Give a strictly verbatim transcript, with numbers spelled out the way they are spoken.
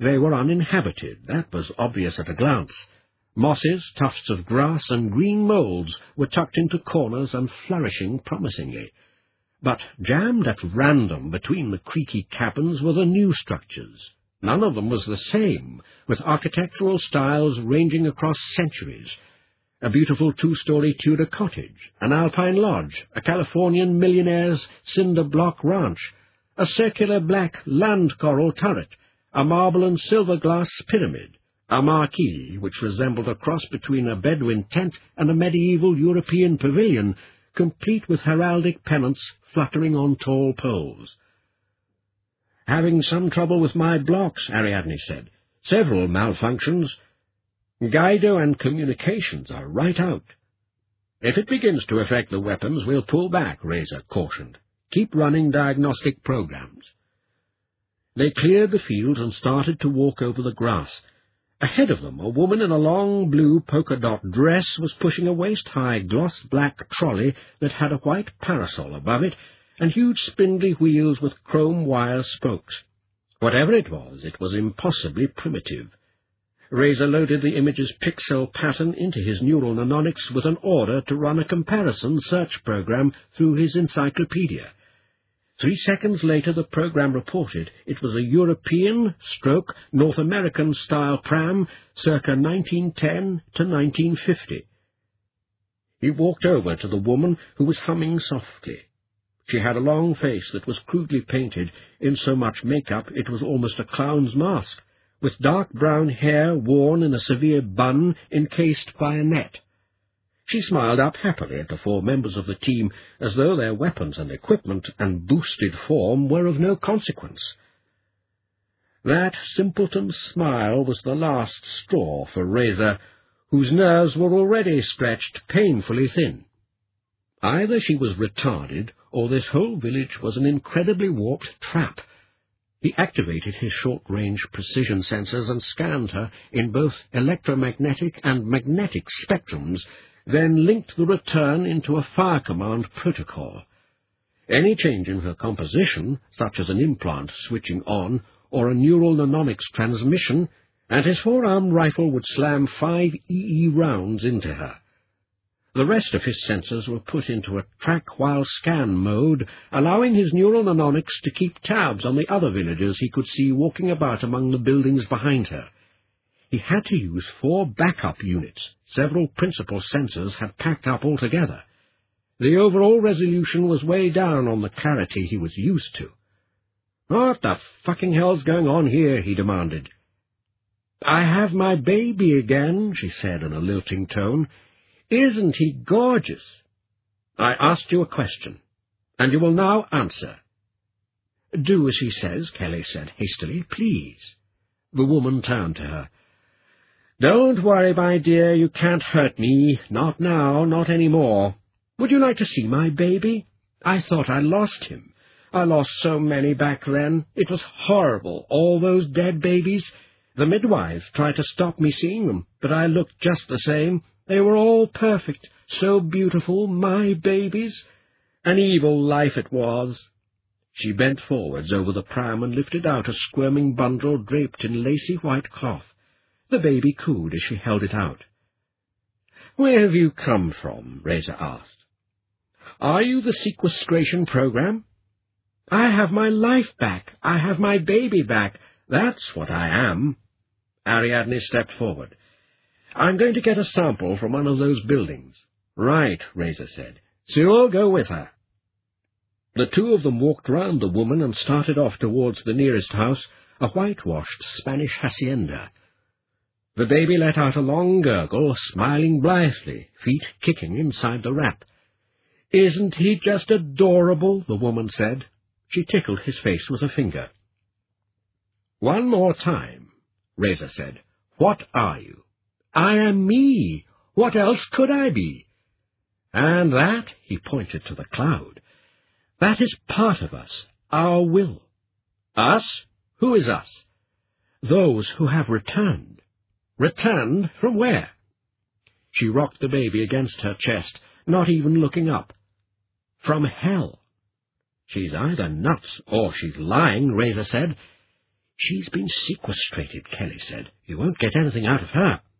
They were uninhabited, that was obvious at a glance. Mosses, tufts of grass, and green moulds were tucked into corners and flourishing promisingly. But jammed at random between the creaky cabins were the new structures. None of them was the same, with architectural styles ranging across centuries. A beautiful two-story Tudor cottage, an alpine lodge, a Californian millionaire's cinder-block ranch, a circular black land coral turret, a marble and silver-glass pyramid, a marquee which resembled a cross between a Bedouin tent and a medieval European pavilion, complete with heraldic pennants fluttering on tall poles. "Having some trouble with my blocks," Ariadne said. "Several malfunctions. Guido and communications are right out." "If it begins to affect the weapons, we'll pull back," Reza cautioned. "Keep running diagnostic programs." They cleared the field and started to walk over the grass. Ahead of them, a woman in a long blue polka-dot dress was pushing a waist-high gloss-black trolley that had a white parasol above it and huge spindly wheels with chrome wire spokes. Whatever it was, it was impossibly primitive. Reza loaded the image's pixel pattern into his neural mnemonics with an order to run a comparison search program through his encyclopedia. Three seconds later the program reported it was a European stroke North American-style pram circa nineteen ten to nineteen fifty. He walked over to the woman, who was humming softly. She had a long face that was crudely painted in so much makeup it was almost a clown's mask, with dark brown hair worn in a severe bun encased by a net. She smiled up happily at the four members of the team, as though their weapons and equipment and boosted form were of no consequence. That simpleton smile was the last straw for Reza, whose nerves were already stretched painfully thin. Either she was retarded, or this whole village was an incredibly warped trap. He activated his short-range precision sensors and scanned her in both electromagnetic and magnetic spectrums, then linked the return into a fire command protocol. Any change in her composition, such as an implant switching on, or a neural mnemonics transmission, and his four-armed rifle would slam five E E rounds into her. The rest of his sensors were put into a track-while-scan mode, allowing his neural mnemonics to keep tabs on the other villagers he could see walking about among the buildings behind her. He had to use four backup units. Several principal sensors had packed up altogether. The overall resolution was way down on the clarity he was used to. "What the fucking hell's going on here?" he demanded. "I have my baby again," she said in a lilting tone. "Isn't he gorgeous?" "I asked you a question, and you will now answer." "Do as he says," Kelly said hastily. "Please." The woman turned to her. "Don't worry, my dear, you can't hurt me. Not now, not any more. Would you like to see my baby? I thought I lost him. I lost so many back then. It was horrible, all those dead babies. The midwives tried to stop me seeing them, but I looked just the same. They were all perfect, so beautiful, my babies. An evil life it was." She bent forwards over the pram and lifted out a squirming bundle draped in lacy white cloth. The baby cooed as she held it out. "Where have you come from?" Reza asked. "Are you the sequestration program?" "I have my life back. I have my baby back. That's what I am." Ariadne stepped forward. "I'm going to get a sample from one of those buildings." "Right," Reza said. "Cyril, go with her." The two of them walked round the woman and started off towards the nearest house, a whitewashed Spanish hacienda. The baby let out a long gurgle, smiling blithely, feet kicking inside the wrap. "Isn't he just adorable?" the woman said. She tickled his face with a finger. "One more time," Reza said. "What are you?" "I am me. What else could I be?" "And that," he pointed to the cloud, "that is part of us, our will." "Us? Who is us?" "Those who have returned." "Returned from where?" She rocked the baby against her chest, not even looking up. "From hell." "She's either nuts or she's lying," Reza said. She's been sequestrated, Kelly said. You won't get anything out of her.